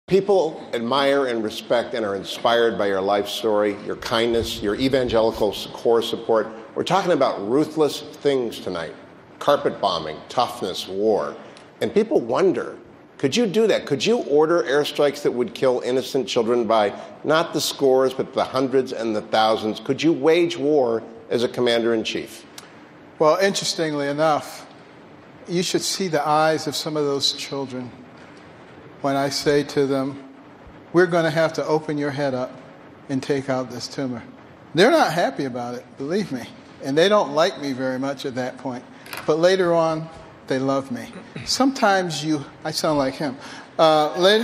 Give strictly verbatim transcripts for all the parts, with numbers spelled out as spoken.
People admire and respect and are inspired by your life story, your kindness, your evangelical core support. We're talking about ruthless things tonight. Carpet bombing, toughness, war. And people wonder, could you do that? Could you order airstrikes that would kill innocent children by not the scores, but the hundreds and the thousands? Could you wage war as a commander-in-chief? Well, interestingly enough, you should see the eyes of some of those children when I say to them, we're going to have to open your head up and take out this tumor. They're not happy about it, believe me. And they don't like me very much at that point. But later on, they love me. Sometimes you, I sound like him. Uh, later,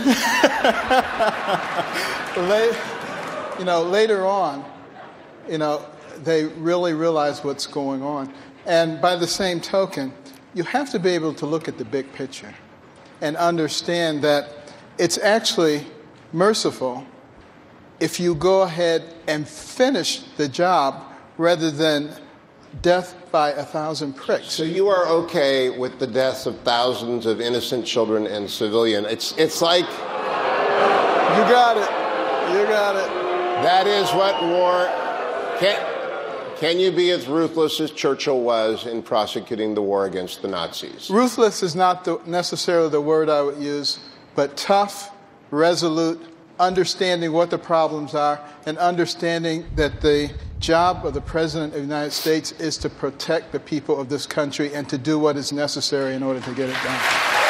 later, you know, later on, you know, they really realize what's going on. And by the same token, you have to be able to look at the big picture and understand that it's actually merciful if you go ahead and finish the job rather than death by a thousand pricks. So you are okay with the deaths of thousands of innocent children and civilians. It's it's like... You got it. You got it. That is what war... Can, can you be as ruthless as Churchill was in prosecuting the war against the Nazis? Ruthless is not the, necessarily the word I would use, but tough, resolute, understanding what the problems are, and understanding that the job of the President of the United States is to protect the people of this country and to do what is necessary in order to get it done.